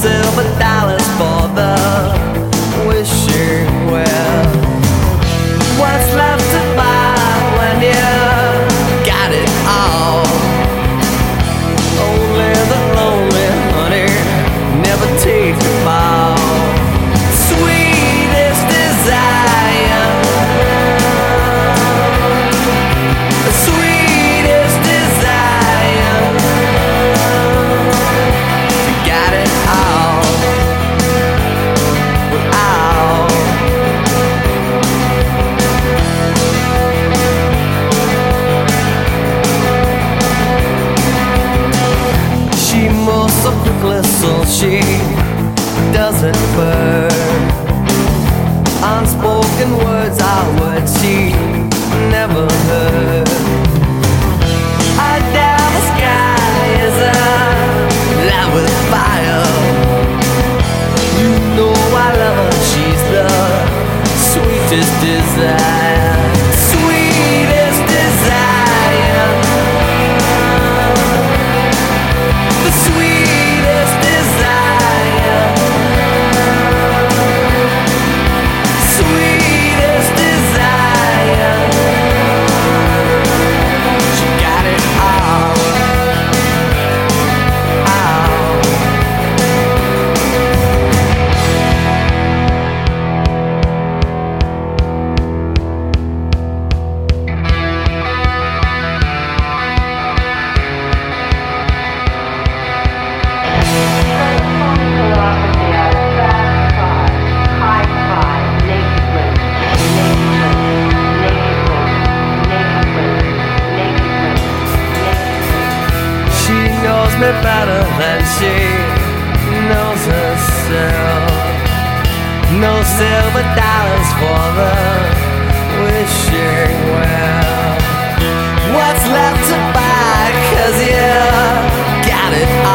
silver dollars for the wishing well. What's left to buy when you got it all? Only the lonely honey never take the fall. Sweetest desire, sweetest desire, you got it all without. She moves so quickly so she doesn't burn. Unspoken words are words she never heard. A down sky is alive with fire. You know I love her, she's the sweetest desire. Sweetest desire, the sweetest desire, sweetest desire. She got it all, all. She knows me better than she knows herself. No silver dollars for the wishing well. What's left to buy, 'cause you got it all.